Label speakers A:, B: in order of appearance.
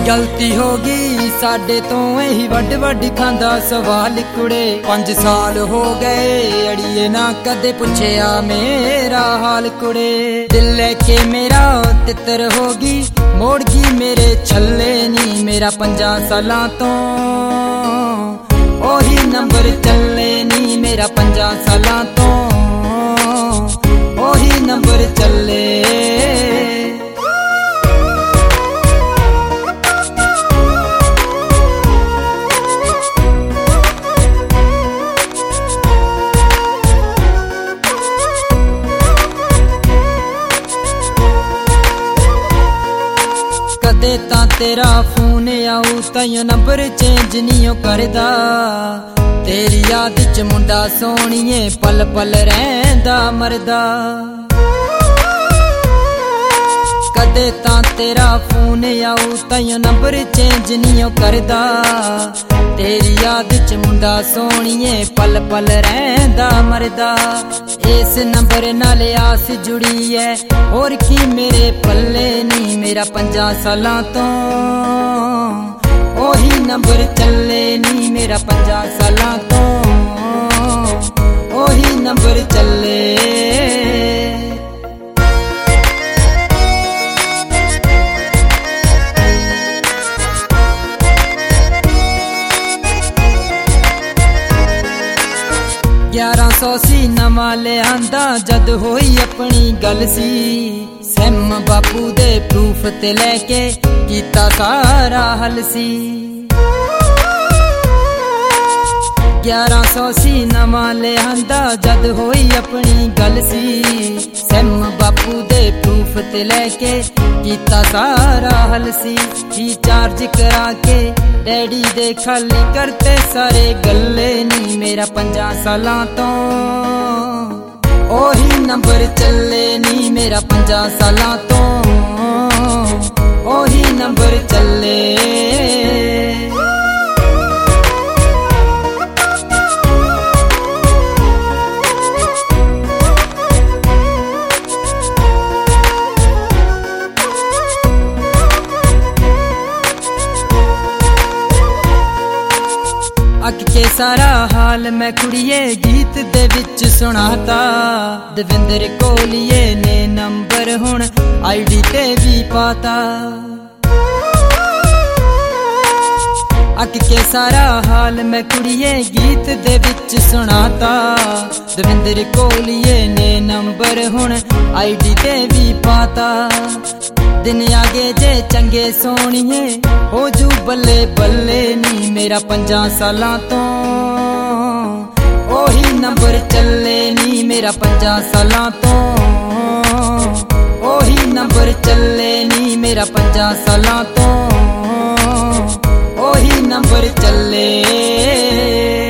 A: गलती होगी साडे तो यही वड वड खांदा सवाल कुड़े। 5 साल हो गए अड़िए ना कदे पुछया मेरा हाल कुड़े। दिल लेके मेरा तितर होगी मोड़गी मेरे छल्ले नी। मेरा 5 सालां तो ओही नंबर चले नी। मेरा 5 सालां तो ओही नंबर चले। कदे तां तेरा फोन आऊ ताइयों नंबर चेंज नहीं करदा। तेरी याद च मुंडा सोहणिए पल पल रहिंदा मरदा। कदे तां तेरा फोन आऊ ताइयों नंबर चेंज नहीं करदा। तेरी याद च मुंडा सोहणिए पल पल रहिंदा मरदा। इस नंबर नाल आस जुड़ी है और की मेरे पल्ले नी। मेरा 5 सालां तो ओही नंबर चले नी। मेरा 5 सालां तो ओही नंबर चले। 1100 सी नवा लियांदा जद होई अपनी गल सी। सैम बापू दे प्रूफ ते लेके कीता सारा हल सी। 1100 सी नवा लियांदा जद होई अपनी गल सी। सैम बापू दे प्रूफ ते लेके कीता सारा हल सी। रिचार्ज करा के डैडी दे खाली करते सारे गल्ले नी। मेरा 5 सालां तो ओही नंबर चले नी। मेरा 5 सालां तो ओही नंबर चले। अक के सारा हाल मैं कुड़िए गीत दे विच सुनाता। दविंदर कोहलिए ने नंबर हुण आईडी ते भी पाता। अक के सारा हाल मैं कुड़िए गीत दे विच सुनाता। दविंदर कोहलिए ने नंबर हुण आईडी ते भी पाता। दिन आगे जे चंगे सोहणिए हो जू बल्ले बल्ले नी। मेरा 5 सालां तो ओही नंबर चले नी। मेरा 5 सालां तो ओही नंबर चले नी। मेरा 5 सालां तो ओही नंबर चले।